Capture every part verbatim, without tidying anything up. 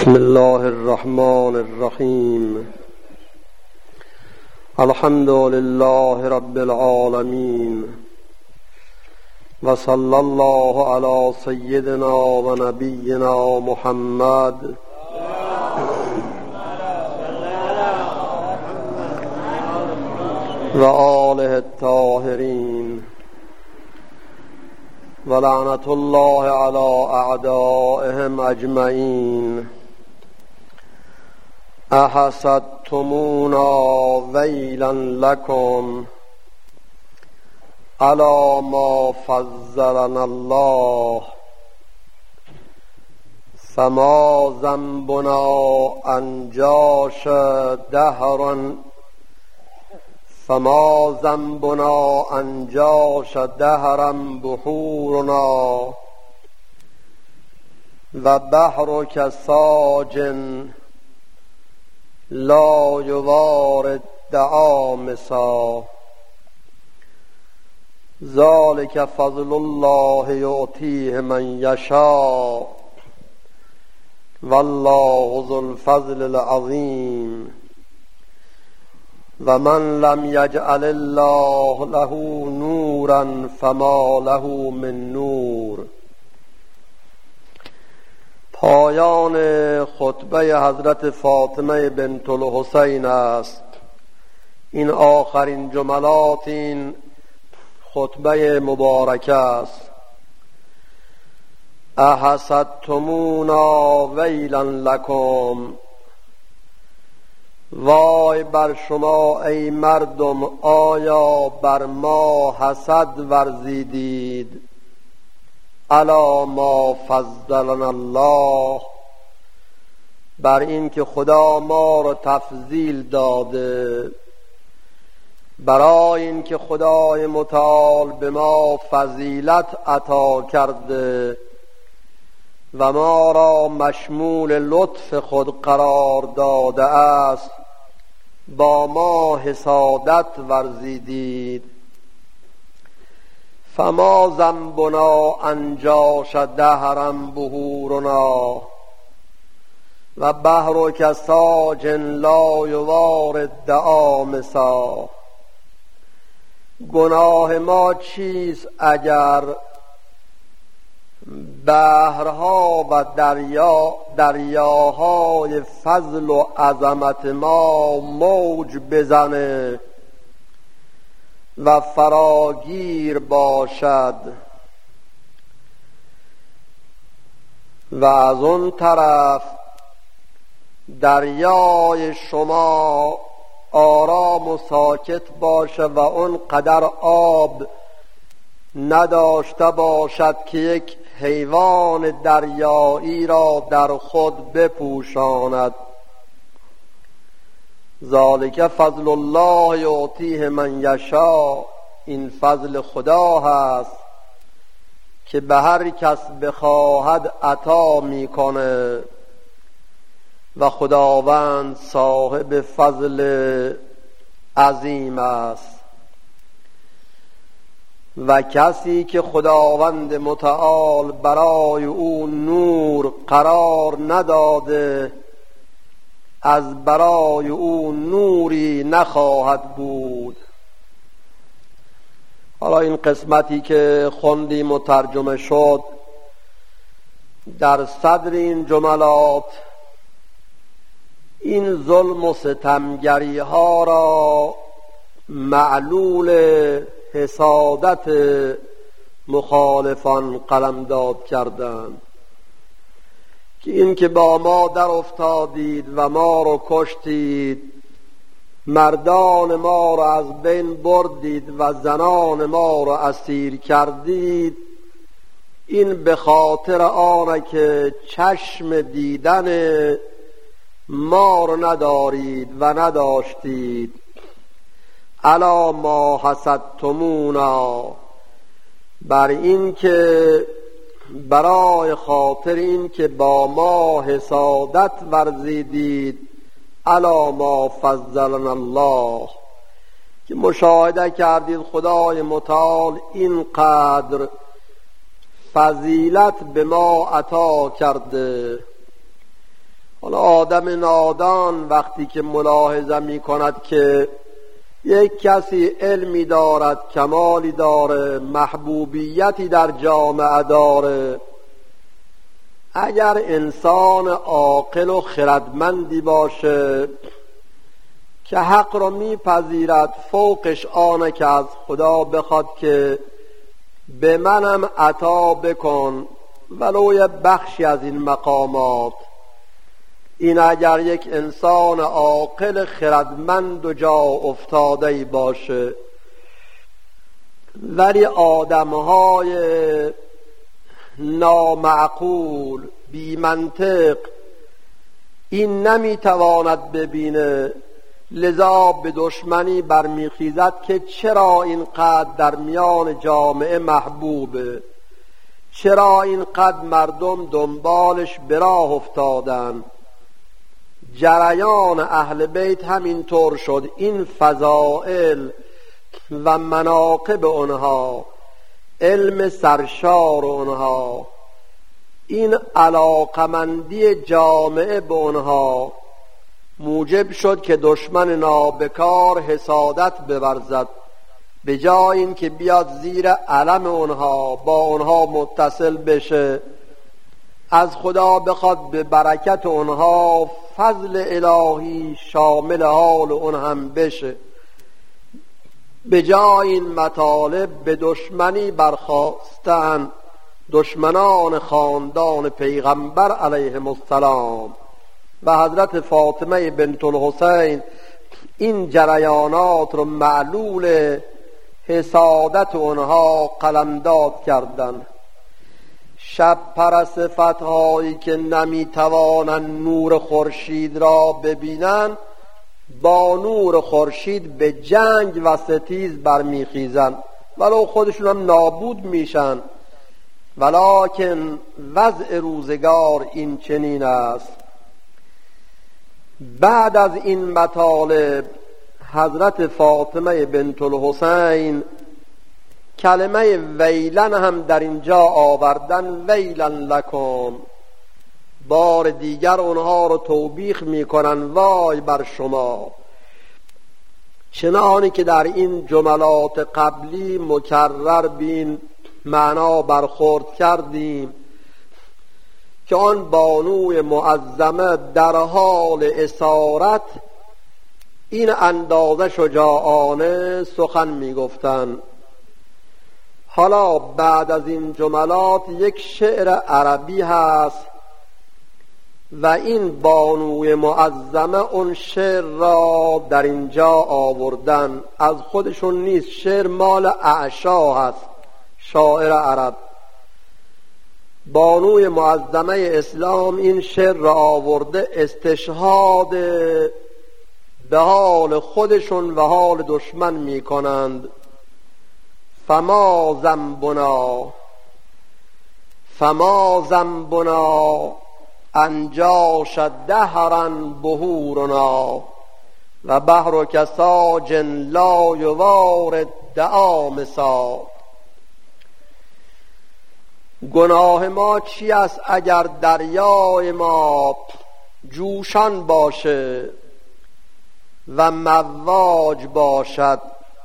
بسم الله الرحمن الرحیم. الحمد لله رب العالمین و صلی الله علی سیدنا و نبینا محمد و آله الطاهرین و لعنت الله علی اعدائهم اجمعین. احسدتمونا ویلا لکم علی ما فضلنا الله فما ذنبنا ان جاش دهرا فما ذنبنا ان جاش دهرا بحورنا و بحرک ساجن لا یوارد دعامسا. ذلك فضل الله یعطیه من یشاء والله ذو الفضل العظیم. و من لم یجعل الله له نورا فما له من نور. پایان خطبه حضرت فاطمه بنت الحسین است. این آخرین جملات این خطبه مبارکه است. احسدتمونا ویلا لکم، وای بر شما ای مردم، آیا بر ما حسد ورزیدید؟ علی ما فضلنا الله، بر این که خدا ما را تفضیل داده، برای این که خدای متعال به ما فضیلت عطا کرده و ما را مشمول لطف خود قرار داده است، با ما حسادت ورزیدید. فما ذنبنا ان جاش دهرا بحورنا و بحرک ساجن لا یوارد دعامسا. گناه ما چیست اگر بحرها و دریا دریاهای فضل و عظمت ما موج بزنه و فراگیر باشد، و از اون طرف دریای شما آرام و ساکت باشه و اون قدر آب نداشته باشد که یک حیوان دریایی را در خود بپوشاند. ذالک فضل الله یعطیه من یشاء، این فضل خدا هست که به هر کس بخواهد عطا میکنه و خداوند صاحب فضل عظیم است. و کسی که خداوند متعال برای او نور قرار نداده، از برای او نوری نخواهد بود. حالا این قسمتی که خوندیم و ترجمه شد، در صدر این جملات این ظلم و ستمگری ها را معلول حسادت مخالفان قلمداد کردند که این که با ما در افتادید و ما رو کشتید، مردان ما رو از بین بردید و زنان ما رو اسیر کردید، این به خاطر آنه که چشم دیدن ما رو ندارید و نداشتید. علی ما حسدتمونا، بر این که برای خاطر این که با ما حسادت ورزیدید. علی ما فضلنا الله، که مشاهده کردید خدای متعال اینقدر فضیلت به ما عطا کرده. حالا آدم نادان وقتی که ملاحظه می کند که یک کسی علمی دارد، کمالی داره، محبوبیتی در جامعه داره، اگر انسان عاقل و خردمندی باشه که حق را میپذیرد، فوقش آنه که از خدا بخواد که به منم عطا بکن ولو یه بخشی از این مقامات، این اگر یک انسان عاقل خردمند و جا افتاده باشه. ولی آدمهای نامعقول بی منطق این نمیتواند ببینه، لذا به دشمنی برمیخیزد که چرا اینقدر در میان جامعه محبوبه، چرا اینقدر مردم دنبالش به راه افتادن. جریان اهل بیت همینطور شد. این فضائل و مناقب اونها، علم سرشار اونها، این علاقمندی جامعه به اونها موجب شد که دشمن نابکار حسادت بورزد، به جای این که بیاد زیر علم اونها با اونها متصل بشه، از خدا بخواد به برکت اونها فضل الهی شامل حال اون هم بشه، به جای این مطالب به دشمنی برخاستن دشمنان خاندان پیغمبر علیهم السلام و حضرت فاطمه بنت الحسین. این جریانات رو معلول حسادت اونها قلمداد کردن. شب پرست فتحایی که نمیتوانند نور خورشید را ببینن، با نور خورشید به جنگ و ستیز برمیخیزن، ولو خودشون هم نابود میشن. ولکن وضع روزگار این چنین است. بعد از این مطالب حضرت فاطمه بنت الحسین کلمه ویلن هم در اینجا آوردن، ویلن لکم، بار دیگر اونها رو توبیخ میکنن، وای بر شما. چنانی که در این جملات قبلی مکرر بین معنا برخورد کردیم که آن بانوی معظمه در حال اسارت این اندازه شجاعانه سخن میگفتن. حالا بعد از این جملات یک شعر عربی هست و این بانوی معظمه اون شعر را در اینجا آوردن، از خودشون نیست، شعر مال اعشا هست، شاعر عرب. بانوی معظمه اسلام این شعر را آورده استشهاد به حال خودشون و حال دشمن می کنند. فما ذنبنا فما ذنبنا انجاش دهرا بهورنا و بحر کساج لا یوارد دعامسا. گناه ما چی است اگر دریای ما جوشان باشه و مواج باشد،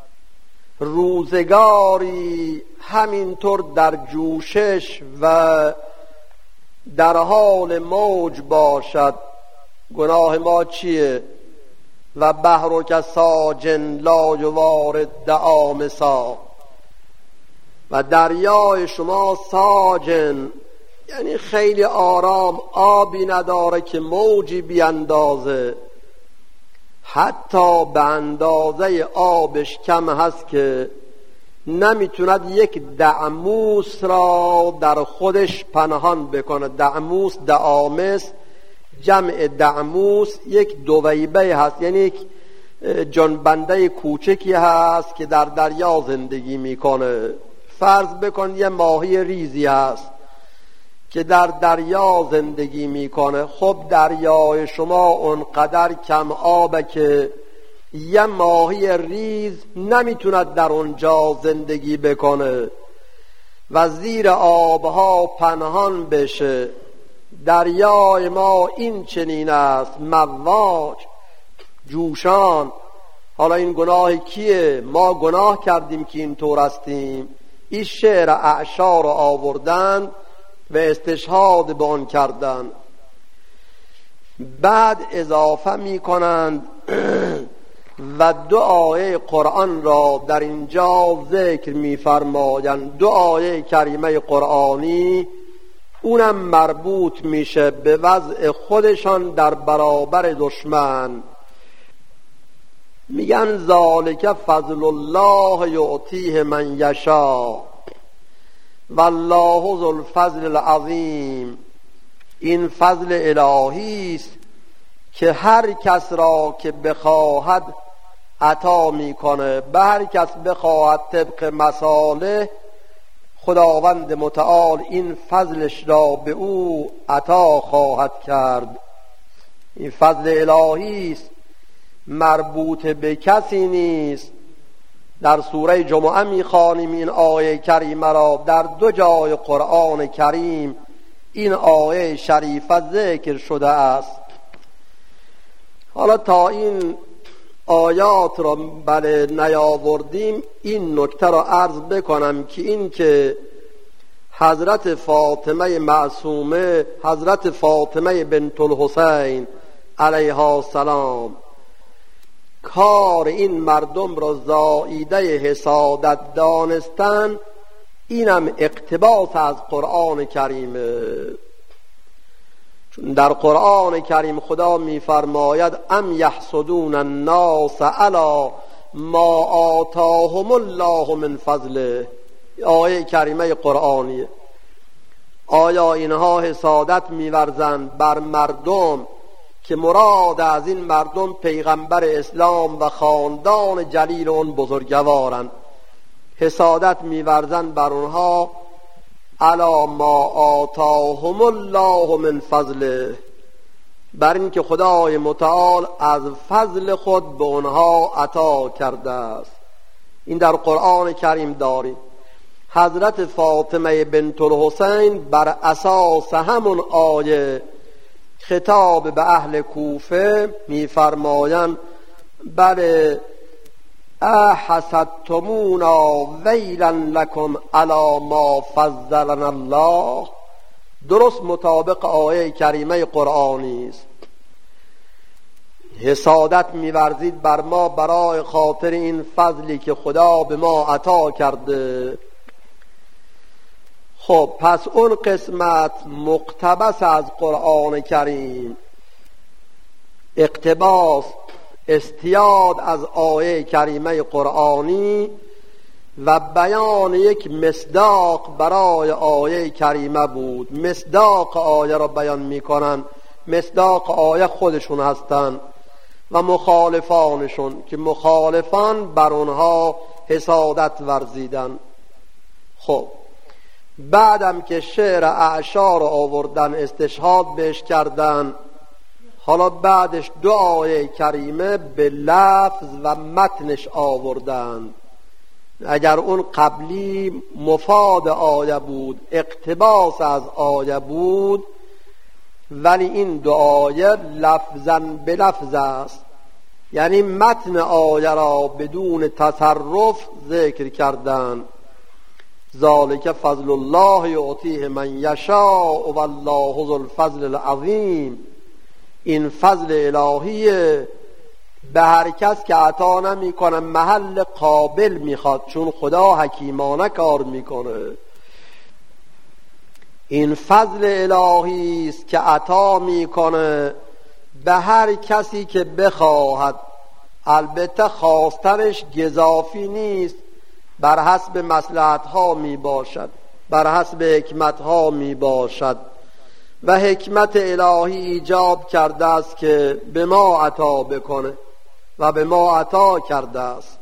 روزگاری همینطور در جوشش و در حال موج باشد. گناه ما چیه؟ و بحر کساجن لا یوارد دعامسا، و دریای شما ساجن یعنی خیلی آرام، آبی نداره که موجی بیاندازه، حتی به اندازه آبش کم هست که نمیتوند یک دعموس را در خودش پنهان بکنه. دعموس، دعامس، جمع دعموس یک دویبه هست، یعنی یک جنبنده کوچکی هست که در دریا زندگی میکنه. فرض بکن یه ماهی ریزی هست که در دریا زندگی میکنه. خب دریای شما اونقدر کم آبه که یه ماهی ریز نمیتوند در اونجا زندگی بکنه و زیر آبها پنهان بشه دریای ما این چنین است مواج جوشان. حالا این گناه کیه؟ ما گناه کردیم که این طور هستیم. این شعر اعشار رو آوردن و استشهاد به آن کردن. بعد اضافه می کنند و دو آیه قرآن را در اینجا ذکر می فرمایند. دو آیه کریمه قرآنی اونم مربوط میشه به وضع خودشان در برابر دشمن. میگن ذالک فضل الله یعطیه من یشاء والله ذو الفضل العظیم. این فضل الهی است که هر کس را که بخواهد عطا میکنه، به هر کس بخواهد طبق مصالح خداوند متعال این فضلش را به او عطا خواهد کرد. این فضل الهی است، مربوط به کسی نیست. در سوره جمعه میخوانیم این آیه کریمه را. در دو جای قرآن کریم این آیه شریفه ذکر شده است. حالا تا این آیات را بله نیاوردیم، این نکته را عرض بکنم که این که حضرت فاطمه معصومه، حضرت فاطمه بنت الحسین علیها السلام کار این مردم را زائیده حسادت دانستن، اینم اقتباس از قرآن کریمه. چون در قرآن کریم خدا می‌فرماید ام یحسدون الناس علی ما آتاهم الله من فضله. آیه کریمه قرآنیه. آیا اینها حسادت می‌ورزند بر مردم که مراد از این مردم پیغمبر اسلام و خاندان جلیل اون بزرگوارند؟ حسادت می‌ورزند بر اونها علی ما آتاهم الله من فضله، بر این که خدای متعال از فضل خود به اونها عطا کرده است. این در قرآن کریم داریم. حضرت فاطمه بنت الحسین بر اساس همون آیه خطاب به اهل کوفه می‌فرمایند بله احسدتمونا ویلا لکم علی ما فضلنا الله. درست مطابق آیه کریمه قرآنی است. حسادت می‌ورزید بر ما برای خاطر این فضلی که خدا به ما عطا کرده. خب پس اون قسمت مقتبس از قرآن کریم، اقتباس استیاد از آیه کریمه قرآنی و بیان یک مصداق برای آیه کریمه بود. مصداق آیه را بیان میکنن. مصداق آیه خودشون هستن و مخالفانشون که مخالفان بر اونها حسادت ورزیدن. خب بعدم که شعر اعشار آوردن استشهاد بهش کردن، حالا بعدش دو آیه کریمه به لفظ و متنش آوردن. اگر اون قبلی مفاد آیه بود، اقتباس از آیه بود، ولی این دو آیه لفظاً به لفظ است. یعنی متن آیه را بدون تصرف ذکر کردن. ذالک فضل الله یعطیه من یشاء والله ذو الفضل العظیم. این فضل الهیه، به هر کس که عطا نمی کنه محل قابل میخواد، چون خدا حکیمانه کار میکنه. این فضل الهی است که عطا میکنه به هر کسی که بخواهد. البته خواستنش گزافی نیست، بر حسب مصلحت ها می باشد، بر حسب حکمت ها می باشد و حکمت الهی ایجاب کرده است که به ما عطا بکنه و به ما عطا کرده است.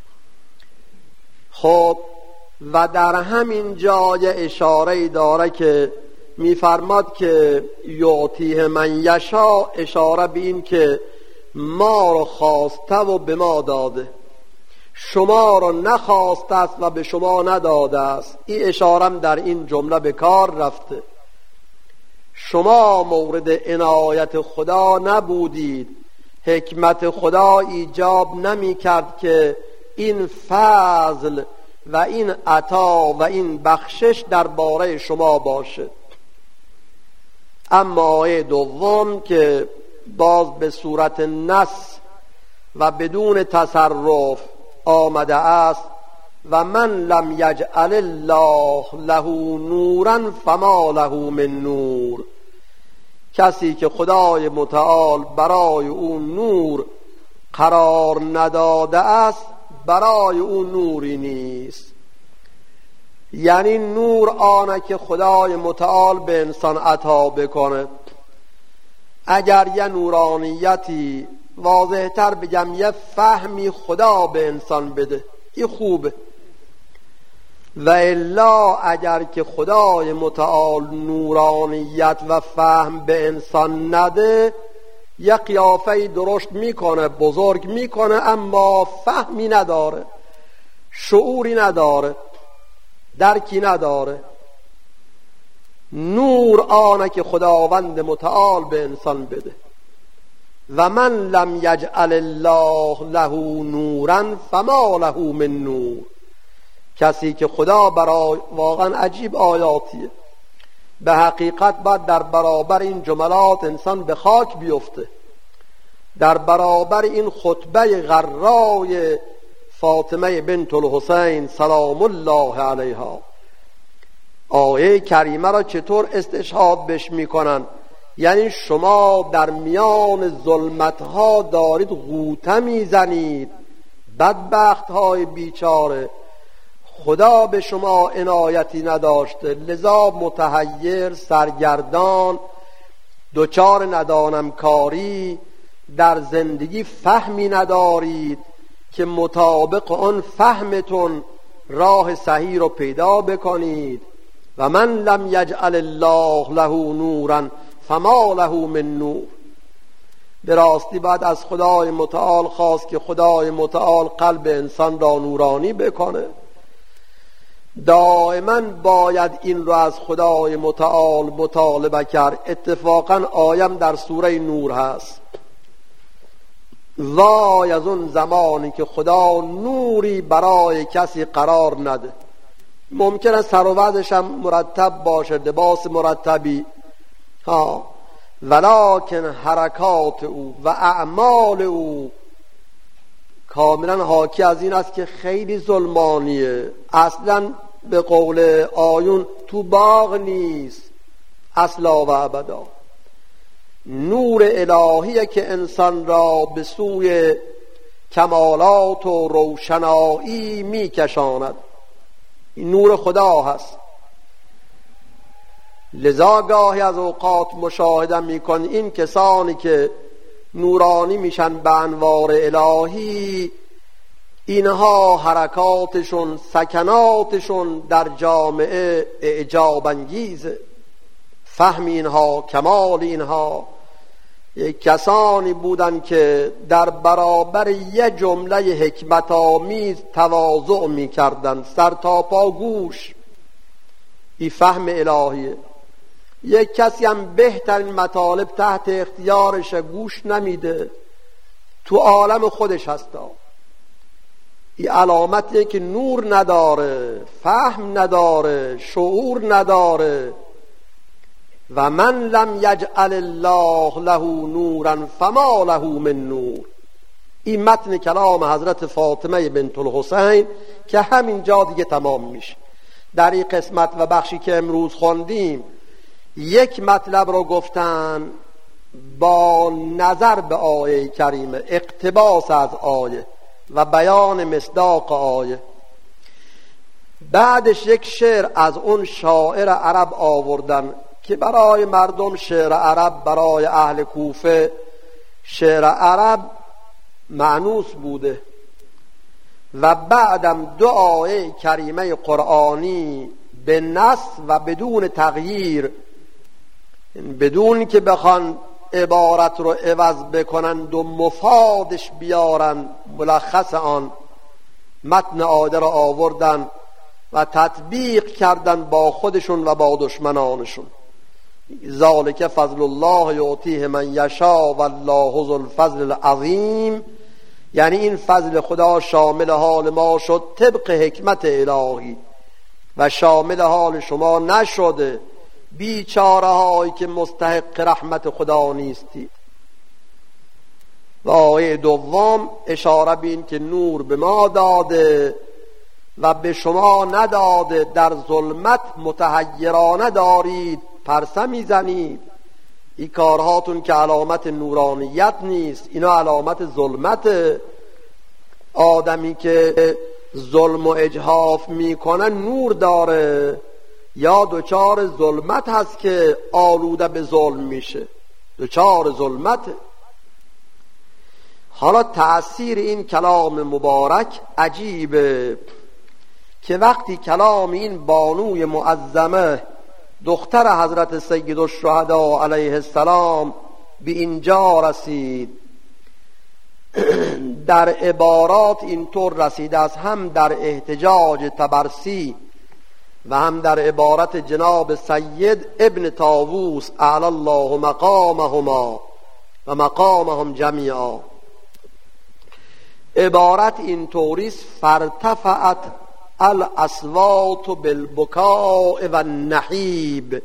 خب و در همین جای اشاره داره که میفرماد که یعطیه من یشا، اشاره به این که ما رو خواسته و به ما داده، شما رو نخواسته است و به شما نداده است. این اشارم در این جمله به کار رفته. شما مورد عنایت خدا نبودید، حکمت خدا ایجاب نمی کرد که این فضل و این عطا و این بخشش درباره شما باشه. اما آیه دوم که باز به صورت نص و بدون تصرف آمده است: و من لم یجعل الله له نورا فما له من نور. کسی که خدای متعال برای او نور قرار نداده است، برای او نوری نیست. یعنی نور آنه که خدای متعال به انسان عطا بکنه. اگر یه نورانیتی، واضح‌تر بگم یه فهمی خدا به انسان بده، این خوبه. و الا اگر که خدای متعال نورانیت و فهم به انسان نده، یه قیافه درشت میکنه، بزرگ میکنه، اما فهمی نداره، شعوری نداره، درکی نداره. نور آنه که خداوند متعال به انسان بده. و من لم یجعل الله له نورا فما له من نور. کسی که خدا برای، واقعا عجیب آیاتیه، به حقیقت باید در برابر این جملات انسان به خاک بیفته، در برابر این خطبه غرای فاطمه بنت الحسین سلام الله علیها. آیه کریمه را چطور استشهاد بش میکنن؟ یعنی شما در میان ظلمتها دارید غوطه میزنید، بدبخت های بیچاره، خدا به شما عنایتی نداشته، لذا متحیر، سرگردان، دچار ندانم کاری، در زندگی فهمی ندارید که مطابق آن فهمتون راه صحیح رو پیدا بکنید. و من لم یجعل الله له نورا فما له من نور. به راستی بعد از خدای متعال خواست که خدای متعال قلب انسان را نورانی بکنه. دائما باید این رو از خدای متعال مطالبه کرد. اتفاقا آیم در سوره نور هست: وای از اون زمانی که خدا نوری برای کسی قرار نده. ممکنه سر و وضعش هم مرتب باشه، لباس مرتبی، ها، ولکن حرکات او و اعمال او کاملا حاکی از این است که خیلی ظلمانیه. اصلا به قول آیون تو باغ نیست اصلا و ابدا. نور الهیه که انسان را به سوی کمالات و روشنایی میکشاند. این نور خدا هست. لذا گاهی از اوقات مشاهده میکن این کسانی که نورانی میشن به انوار الهی، اینها حرکاتشون، سکناتشون در جامعه اعجاب انگیزه. فهم اینها، کمال اینها. یک کسانی بودن که در برابر یه جمله حکمت آمیز تواضع میکردن، سر تا پا گوش. این فهم الهیه. یک کسی هم بهترین مطالب تحت اختیارش گوش نمیده، تو عالم خودش هستا. این علامتیه که نور نداره، فهم نداره، شعور نداره. و من لم یجعل الله له نورا فما له من نور. این متن کلام حضرت فاطمه بنت الحسین که همین جا دیگه تمام میشه. در این قسمت و بخشی که امروز خوندیم یک مطلب رو گفتن با نظر به آیه کریمه، اقتباس از آیه و بیان مصداق آیه. بعدش یک شعر از اون شاعر عرب آوردن که برای مردم شعر عرب، برای اهل کوفه شعر عرب معنوس بوده. و بعدم دو آیه کریمه قرآنی به نص و بدون تغییر، بدون که بخوان عبارت رو عوض بکنند و مفادش بیارن، ملخص آن متن آیه رو آوردن و تطبیق کردن با خودشون و با دشمنانشون. ذالک فضل الله یعطیه من یشاء والله ذو الفضل العظیم، یعنی این فضل خدا شامل حال ما شد طبق حکمت الهی و شامل حال شما نشده، بیچاره هایی که مستحق رحمت خدا نیستید. و آیه دوم اشاره به این که نور به ما داده و به شما نداده، در ظلمت متحیرانه دارید پرسه میزنید. این کارهاتون که علامت نورانیت نیست، اینا علامت ظلمته. آدمی که ظلم و اجحاف میکنه نور داره یا دوچار ظلمت هست که آلوده به ظلم میشه؟ دوچار ظلمته. حالا تأثیر این کلام مبارک عجیبه که وقتی کلام این بانوی معظمه دختر حضرت سید الشهدا علیه السلام به اینجا رسید، در عبارات اینطور رسیده است، هم در احتجاج طبرسی و هم در عبارت جناب سید ابن طاووس اعلی الله مقامهما و مقامهم جمیعا. عبارت اینطوری است: فارتفعت الاصوات بالبکاء و النحیب.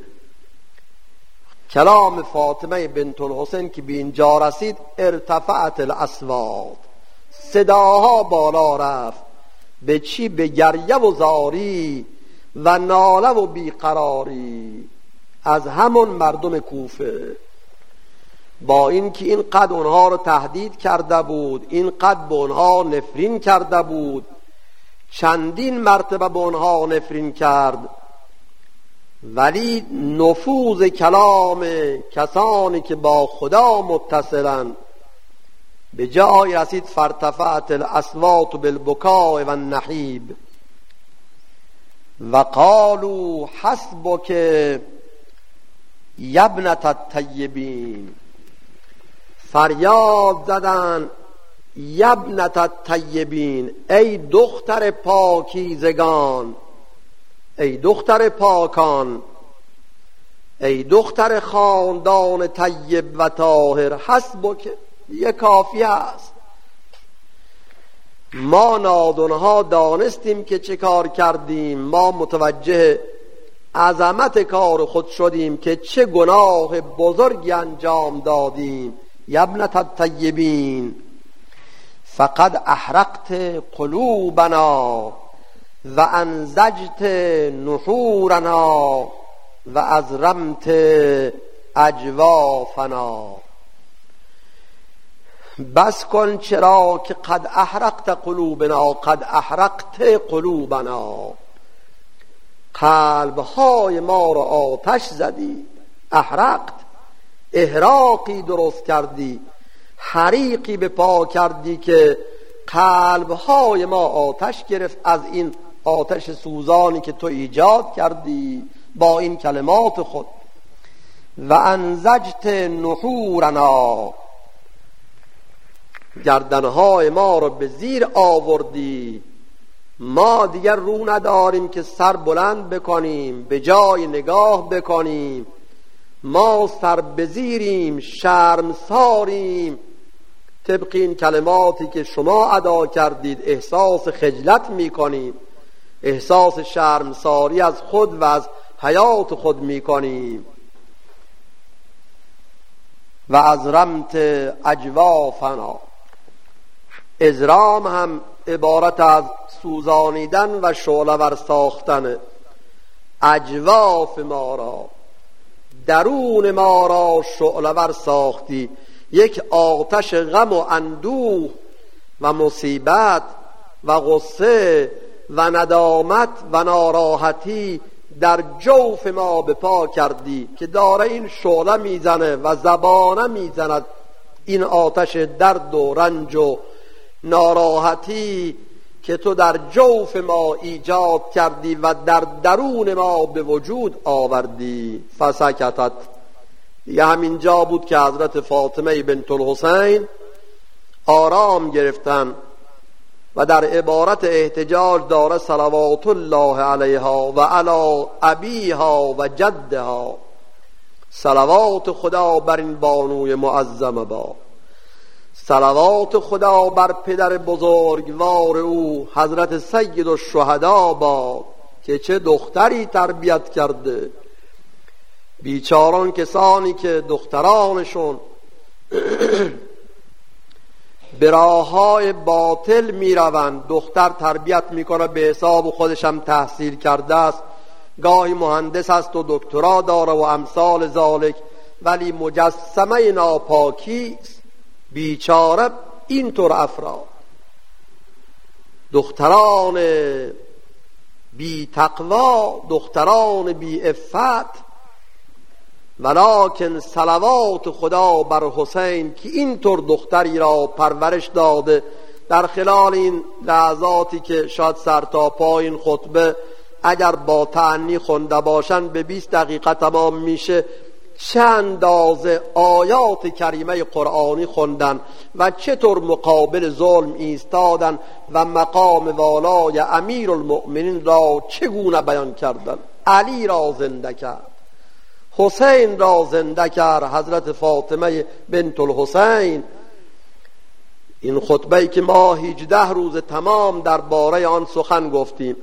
کلام فاطمه بنت الحسین که به اینجا رسید، ارتفعت الاصوات، صداها بالا رفت. به چی؟ به گریه و زاری و ناله و بیقراری از همون مردم کوفه. با اینکه این قد اونها رو تهدید کرده بود، این قد به اونها نفرین کرده بود، چندین مرتبه به اونها نفرین کرد، ولی نفوذ کلام کسانی که با خدا متصلن به جای رسید. فارتفعت الاصوات بالبکاء و النحیب و قالوا حسبک یا ابنة الطیبین. فریاد زدن یا ابنة الطیبین، ای دختر پاکیزگان، ای دختر پاکان، ای دختر خاندان طیب و طاهر. حسبک یه کافی است. ما نادانها دانستیم که چه کار کردیم، ما متوجه عظمت کار خود شدیم که چه گناه بزرگی انجام دادیم. یا ابنة الطیبین فقد احرقت قلوبنا و انزجت نحورنا و ازرمت اجوافنا. بس کن، چرا که قد احرقت قلوبنا، قد احرقت قلوبنا، قلبهای ما را آتش زدی. احرقت، احراقی درست کردی، حریقی به پا کردی که قلبهای ما آتش گرفت از این آتش سوزانی که تو ایجاد کردی با این کلمات خود. و انزجت نحورنا، گردنهای ما رو به زیر آوردی. ما دیگر رو نداریم که سر بلند بکنیم، به جای نگاه بکنیم. ما سر بزیریم، شرمساریم. طبق این کلماتی که شما ادا کردید احساس خجلت میکنیم، احساس شرمساری از خود و از حیات خود میکنیم. و ازرمت اجوافنا، ازرام هم عبارت از سوزانیدن و شعله ور ساختن. اجواف ما را، درون ما را شعله ور ساختی. یک آتش غم و اندوه و مصیبت و غصه و ندامت و ناراحتی در جوف ما به پا کردی که داره این شعله میزنه و زبانه میزند. این آتش درد و رنج و ناراحتی که تو در جوف ما ایجاد کردی و در درون ما به وجود آوردی. فسکتت، دیگه همینجا بود که حضرت فاطمه بنت الحسین آرام گرفتن و در عبارت احتجاج داره صلوات الله علیها و علی ابیها و جدها. صلوات خدا بر این بانوی معظم با، صلوات خدا بر پدر بزرگوار او حضرت سید الشهدا با، که چه دختری تربیت کرده. بیچاران کسانی که دخترانشون به راه‌های باطل میروند، دختر تربیت میکنه به حساب خودش هم تحصیل کرده است، گاهی مهندس است و دکترا داره و امثال ذالک، ولی مجسمه ناپاکی است. بیچاره اینطور افراد، دختران بی تقوا، دختران بی عفت. ولکن صلوات خدا بر حسین که اینطور دختری را پرورش داده. در خلال این لحظاتی که شاید سر تا پای این خطبه اگر با تأنی خونده باشن به بیست دقیقه تمام میشه، چه اندازه آیات کریمه قرآنی خوندن و چطور مقابل ظلم ایستادن و مقام والای امیر المؤمنین را چگونه بیان کردن. علی را زنده کرد، حسین را زنده کرد، حضرت فاطمه بنت الحسین. این خطبه‌ای که ما هجده روز تمام درباره آن سخن گفتیم،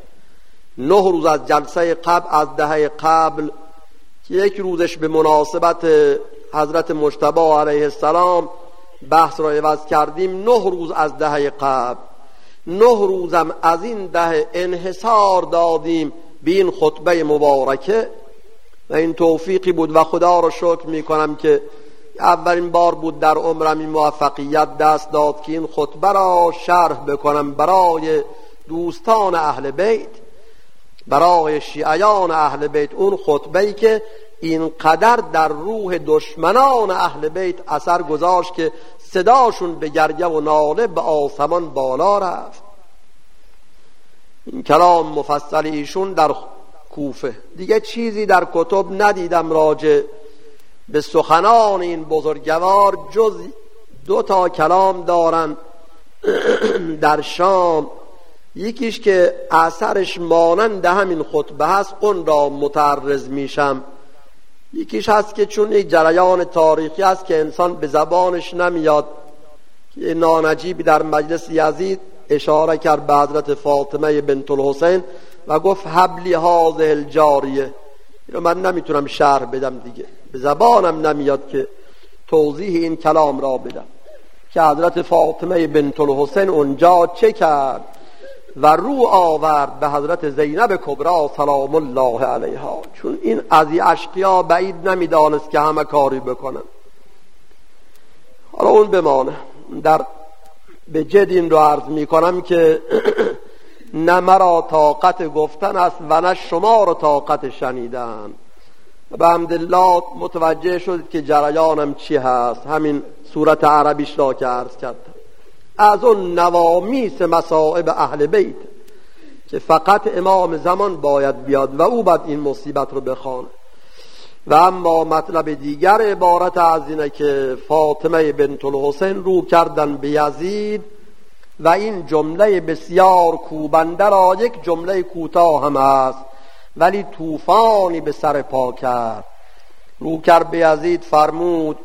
نه روز از جلسه قبل، از دهه قبل که یک روزش به مناسبت حضرت مجتبی علیه السلام بحث را عوض کردیم، نه روز از دهه قبل، نه روزم از این دهه انحصار دادیم به این خطبه مبارکه و این توفیقی بود و خدا را شکر می کنم که اولین بار بود در عمرم این موفقیت دست داد که این خطبه را شرح بکنم برای دوستان اهل بیت، برای شیعیان اهل بیت. اون خطبه‌ای که اینقدر در روح دشمنان اهل بیت اثر گذاشت که صداشون به گریه و ناله به آسمان بالا رفت. این کلام مفصل ایشون در کوفه. دیگه چیزی در کتب ندیدم راجع به سخنان این بزرگوار جز دو تا کلام دارن در شام. یکیش که اثرش مانند همین خطبه هست، اون را متعرض میشم. یکیش هست که چون یک جریان تاریخی هست که انسان به زبانش نمیاد، که نانجیبی در مجلس یزید اشاره کرد به حضرت فاطمه بنت الحسین و گفت حبلی هذه الجاریه. اینو من نمیتونم شرح بدم دیگه، به زبانم نمیاد که توضیح این کلام را بدم که حضرت فاطمه بنت الحسین اونجا چه کرد و رو آورد به حضرت زینب کبرا سلام الله علیها. چون این از اشقیا بعید نمیدانست که همه کاری بکنن. حالا اون بمانه. در به جد این رو عرض میکنم که نه مرا طاقت گفتن است و نه شما را طاقت شنیدن. به حمدالله متوجه شد که جریانم چی هست، همین صورت عربیش را که عرض کردم. از اون نوامیس مصائب اهل بیت که فقط امام زمان باید بیاد و او باید این مصیبت رو بخوانه. و اما مطلب دیگر عبارت از اینه که فاطمه بنت الحسین رو کردن به یزید و این جمله بسیار کوبنده را یک جمله کوتاه هم است ولی طوفانی به سر پا کرد. رو کرد به یزید، فرمود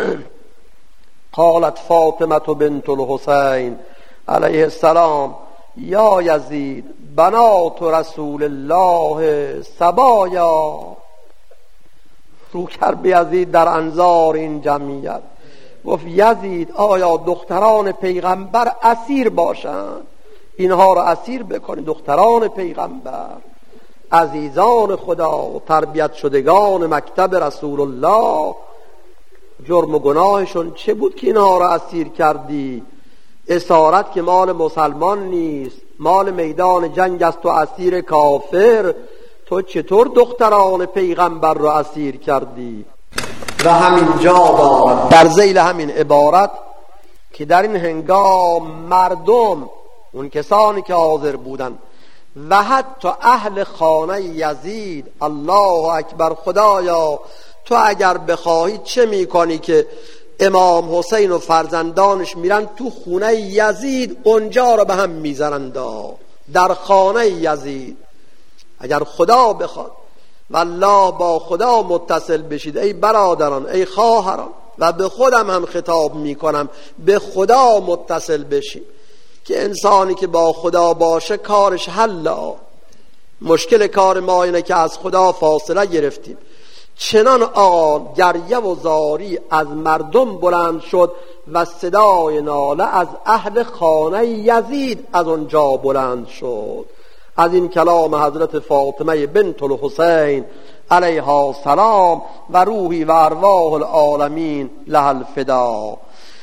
قالت فاطمه بنت الحسین علیه السلام یا یزید بنات رسول الله سبایا. رو کرد به یزید در انظار این جمعیت، گفت یزید آیا دختران پیغمبر اسیر باشند؟ اینها را اسیر بکنی. دختران پیغمبر، عزیزان خدا، تربیت شدگان مکتب رسول الله، جرم و گناهشون چه بود که اینها را اسیر کردی؟ اسارت که مال مسلمان نیست، مال میدان جنگ است و اسیر کافر. تو چطور دختران پیغمبر را اسیر کردی؟ و همین جا دارد در ذیل همین عبارت که در این هنگام مردم، اون کسانی که حاضر بودن و حتی اهل خانه یزید، الله اکبر، خدایا تو اگر بخواهی چه میکنی که امام حسین و فرزندانش میرن تو خونه یزید اونجا رو به هم میزنند، در خانه یزید. اگر خدا بخواد والله با خدا متصل بشید ای برادران، ای خواهران. و به خودم هم خطاب میکنم، به خدا متصل بشید که انسانی که با خدا باشه کارش حلا. مشکل کار ما اینه که از خدا فاصله گرفتیم. چنان آن گریه و زاری از مردم بلند شد و صدای ناله از اهل خانه یزید از اونجا بلند شد. از این کلام حضرت فاطمه بنت الحسین علیها السلام و روحی و ارواح العالمین لها الفدا.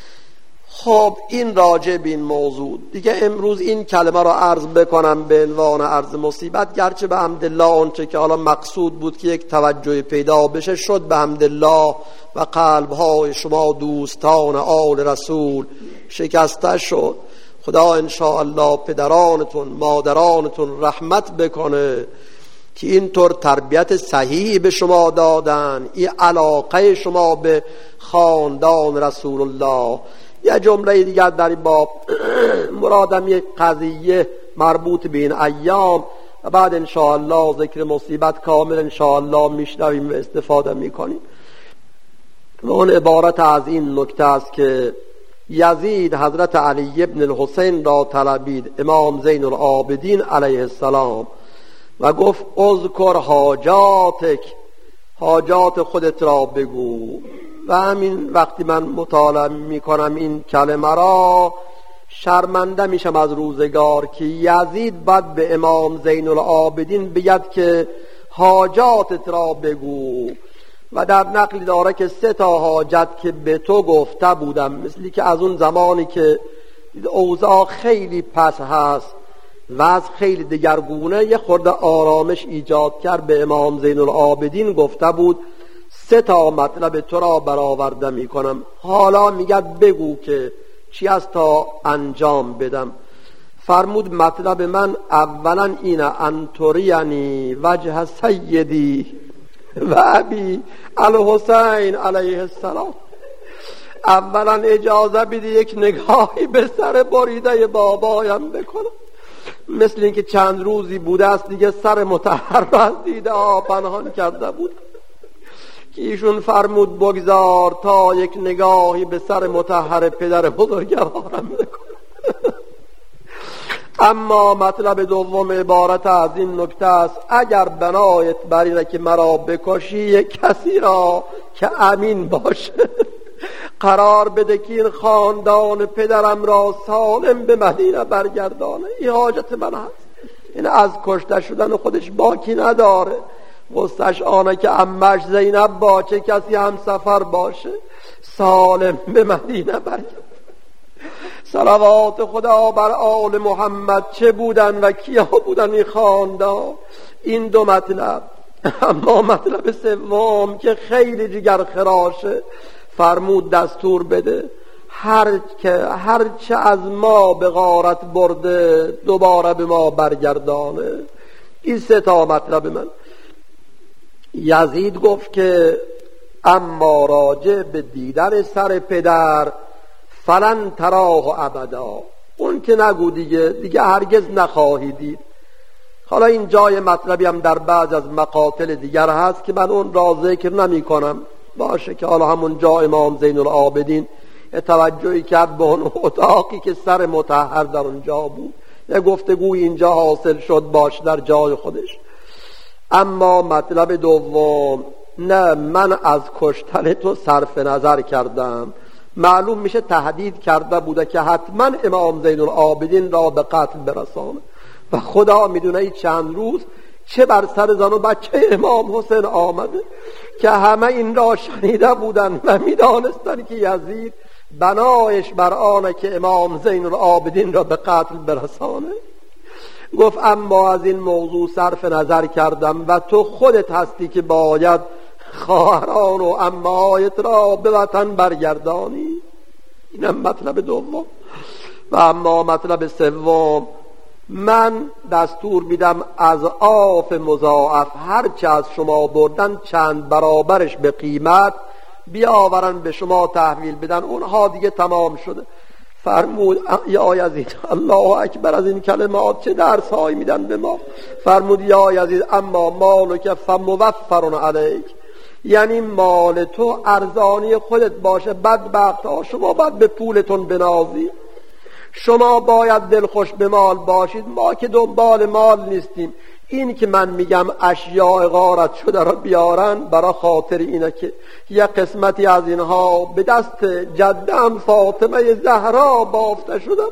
خب این راجع به این موضوع دیگه امروز این کلمه را عرض بکنم به عنوان عرض مصیبت، گرچه به حمدالله اونچه که حالا مقصود بود که یک توجه پیدا بشه شد به حمدالله و قلب‌های شما دوستان آل رسول شکسته شد. خدا انشاءالله پدرانتون مادرانتون رحمت بکنه که اینطور تربیت صحیح به شما دادن، این علاقه شما به خاندان رسول الله. یه جمله دیگر در این باب مرادم یک قضیه مربوط به این ایام و بعد انشاءالله ذکر مصیبت کامل انشاءالله میشنویم و استفاده میکنیم. و اون عبارت از این نکته است که یزید حضرت علی ابن الحسین را طلبید، امام زین العابدین علیه السلام، و گفت اذکر حاجاتک، حاجات خودت را بگو. و همین وقتی من مطالعه میکنم این کلمه را شرمنده میشم از روزگار که یزید بعد به امام زین العابدین بگد که حاجاتت را بگو. و در نقل داره که سه تا حاجت که به تو گفته بودم، مثلی که از اون زمانی که اوضاع خیلی پس هست و از خیلی دگرگونه یه خورده آرامش ایجاد کرد، به امام زین العابدین گفته بود سه تا مطلب تو را برآورده میکنم، حالا میگد بگو که چی از تا انجام بدم. فرمود مطلب من اولا اینه انطورینی وجه سیدی و ابی الحسین علیه السلام. اولا اجازه بده یک نگاهی به سر بریده بابایم بکنم، مثل اینکه چند روزی بوده است دیگه سر مطهر را از دیده ها پنهان کرده بود که ایشون فرمود بگذار تا یک نگاهی به سر مطهر پدر بزرگوارم بکنم. اما مطلب دوم عبارت از این نکته است اگر بنایت بر اینه که مرا بکشی یک کسی را که امین باشه قرار بده که این خاندان پدرم را سالم به مدینه برگردانه. این حاجت من هست. این از کشته شدن خودش باکی نداره، غصه‌اش آنه که عمش زینب با چه کسی هم سفر باشه سالم به مدینه برگرد. صلوات خدا بر آل محمد چه بودن و کیا بودن این خاندان. این دو مطلب. اما مطلب سوم که خیلی جگر خراشه، فرمود دستور بده هر که هر چه از ما به غارت برده دوباره به ما برگردانه. این سه تا مطلب من. یزید گفت که اما راجع به دیدن سر پدر فلن تراه ابدا، اون که نگو دیگه دیگه هرگز نخواهی دید. حالا این جای مطلبی هم در بعض از مقاتل دیگر هست که من اون را ذکر نمی کنم. باشه که حالا همون جا امام زین العابدین توجهی کرد به اون اتاقی که سر مطهر در اونجا بود، یه گفتگوی اینجا حاصل شد باش در جای خودش. اما مطلب دوم، نه من از کشتن تو صرف نظر کردم. معلوم میشه تهدید کرده بوده که حتما امام زین العابدین را به قتل برسانه و خدا میدونه این چند روز چه بر سر زن و بچه امام حسین آمده که همه این را شنیده بودن و میدانستن که یزید بنایش بر آنه که امام زین العابدین را به قتل برسانه. گفت اما از این موضوع صرف نظر کردم و تو خودت هستی که باید خواهران و عمه‌هایت را به وطن برگردانی. اینم مطلب دوم. و اما مطلب سوم، من دستور میدم از آف مضاعف هر چه از شما بردن چند برابرش به قیمت بیاورن به شما تحویل بدن. اونها دیگه تمام شده. فرمود یا یزید، الله اکبر، از این کلمات چه درس هایی میدن به ما. فرمود یا یزید اما مالک فموفر علیک، یعنی مال تو ارزانی خودت باشه، بدبخت ها شما باید به پولتون بنازی، شما باید دلخوش به مال باشید، ما که دنبال مال نیستیم. این که من میگم اشیاء غارت شده را بیارن برای خاطر اینه که یک قسمتی از اینها به دست جدم فاطمه زهرا بافته شده،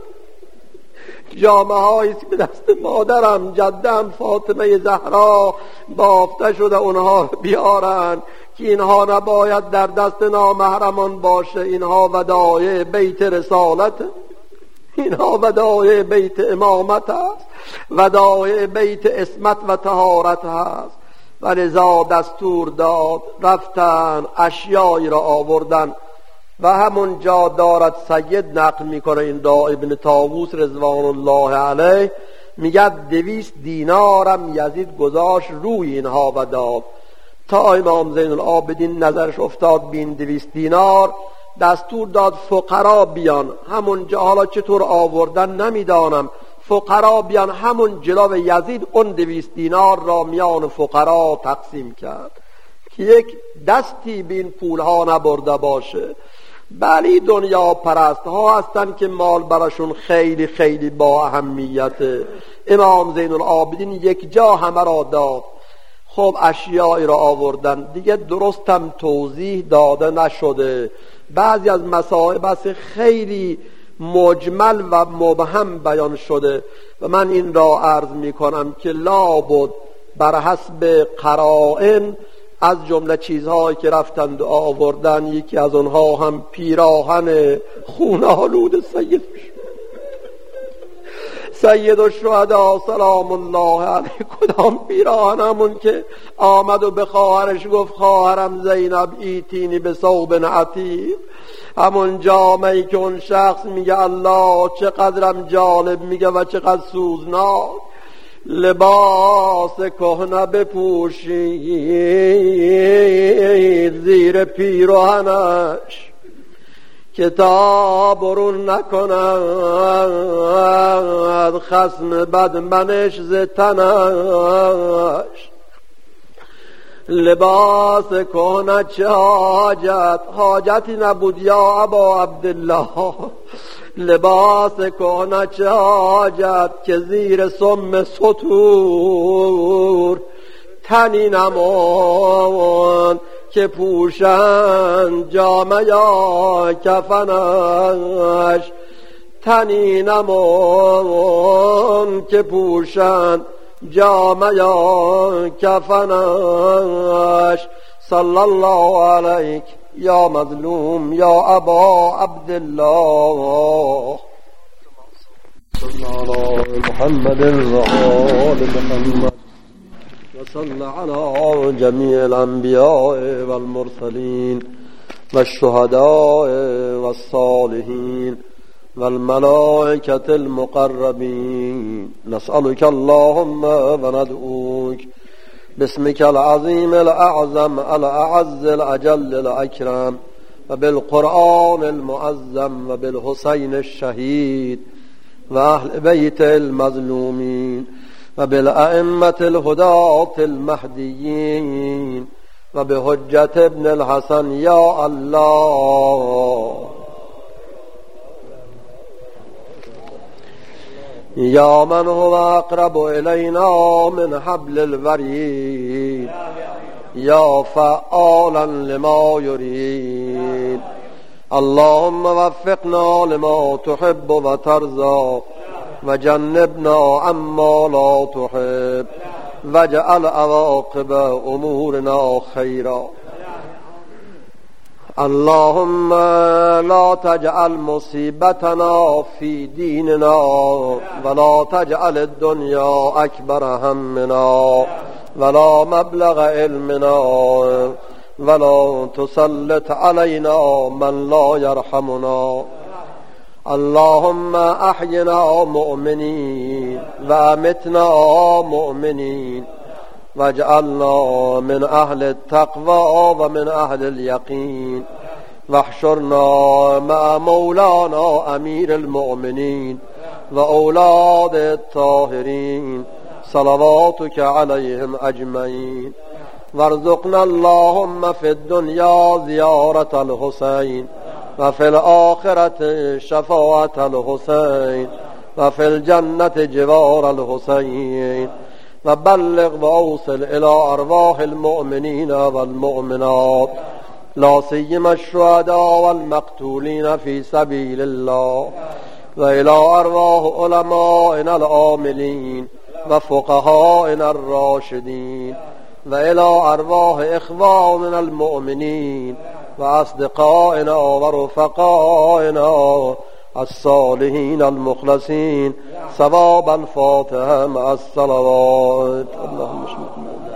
جامعه هایی به دست مادرم جدم فاطمه زهرا بافته شده، اونها رو بیارن که اینها نباید در دست نامحرمان باشه. اینها ودایع بیت رسالت، اینها ودایع بیت امامت است، ودایع بیت اسمت و طهارت است. و لذا دستور داد رفتن اشیایی را آوردن و همون جا دارد سید نقل میکنه این دا ابن طاووس رضوان الله علیه، میگه دویست دینارم یزید گذاشت روی اینها و داد. تا امام زین العابدین نظرش افتاد بین دویست دینار، دستور داد فقرا بیان همون جا، حالا چطور آوردن نمیدانم، فقرا بیان همون جلو یزید اون دویست دینار را میان فقرا تقسیم کرد که یک دستی به این پولها نبرده باشه. بلی دنیا پرست ها هستن که مال براشون خیلی خیلی با اهمیته. امام زین العابدین یک جا همه را داد. خب اشیایی را آوردن دیگه، درستم توضیح داده نشده، بعضی از مسائل بس خیلی مجمل و مبهم بیان شده و من این را عرض می کنم که لابد بر حسب قرائن از جمله چیزهایی که رفتند و آوردن، یکی از اونها هم پیراهن خون آلود سید سید الشهدا سلام الله علیه. کدام پیراهن؟ همون که آمد و به خواهرش گفت خواهرم زینب ایتینی به ثوب عتیق، همون جامعی که اون شخص میگه الله چقدرم جالب میگه و چقدر سوزناک، لباس کهنه بپوشید زیر پیراهنش کتاب برون نکند خصم بدمنش ز تنش. لباس کهنه چه حاجت؟ حاجتی نبود یا ابا عبدالله. لباس کهنه چه حاجت که زیر سم سطور تنی نمان که پوشند جامه یا کفنش. تنی نمان که پوشند جامه یا کفنش. صلی الله علیک یا مظلوم یا ابا عبدالله. صلی علی محمد و آل محمد و صلی علی جمیع الانبیاء والمرسلین والشهداء والصالحین والملائكة المقربين. نسألك اللهم وندعوك باسمك العظيم الأعظم الأعز الأجل الأكرم وبالقرآن المعظم وبالحسين الشهيد وأهل بيت المظلومين وبالأئمة الهداة المهديين وبحجة ابن الحسن يا الله. یا من هو اقرب الینا من حبل الورید یا فعالا لما یرید. اللهم وفقنا لما تحب و ترضى و جنبنا عما لا تحب واجعل عواقب امورنا خیرا. اللهم لا تجعل مصيبتنا في ديننا ولا تجعل الدنيا أكبر همنا ولا مبلغ علمنا ولا تسلط علينا من لا يرحمنا. اللهم أحينا مؤمنين وأمتنا مؤمنين واجعلنا من أهل التقوى ومن أهل اليقين واحشرنا مع مولانا امیر المؤمنین و اولاد الطاهرین صلواتك عليهم اجمعین. وارزقنا اللهم في الدنيا زيارة الحسين وفي الآخرة شفاعة الحسين وفي الجنة جوار الحسين. وبلغ وأوصل إلى أرواح المؤمنين والمؤمنات لا سيما الشهداء والمقتولين في سبيل الله، وإلى أرواح علمائنا العاملين وفقهائنا الراشدين، وإلى أرواح إخواننا المؤمنين وأصدقائنا ورفقائنا الصالحين المخلصين. ثواب الفاتحة مع الصلوات. اللهم صل